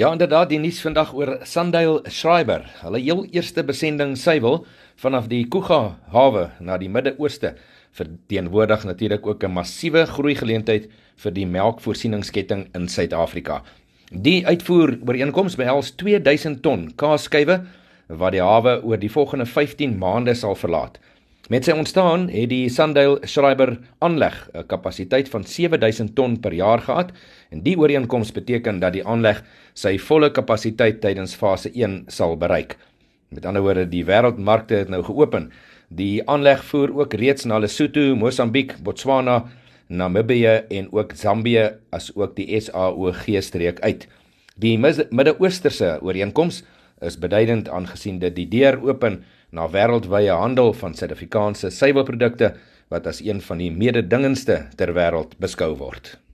Ja, inderdaad, die nuus vandag oor Sundial Schreiber. Hulle heel eerste besending suiwel vanaf die Kuga hawe na die Midde-Ooste verteenwoordig natuurlik ook 'n massiewe groeigeleentheid vir die melkvoorsieningsketting in Suid-Afrika. Die uitvoerooreenkoms behels 2000 ton kaasskywe wat die hawe oor die volgende 15 maande sal verlaat. Met sy ontstaan het die Sundial Schreiber aanleg 'n kapasiteit van 7000 ton per jaar gehad en die ooreenkoms beteken dat die aanleg sy volle kapasiteit tydens fase 1 sal bereik. Met ander woorde, die wêreldmarkte het nou geopen. Die aanleg voer ook reeds na Lesotho, Mosambiek, Botswana, Namibië en ook Zambië as ook die SAOG-streek uit. Die Midde-Oosterse ooreenkoms is beduidend aangesien dit die deur open na wêreldwye handel van Suid-Afrikaanse suiwelprodukte wat as een van die mededingendste ter wêreld beskou word.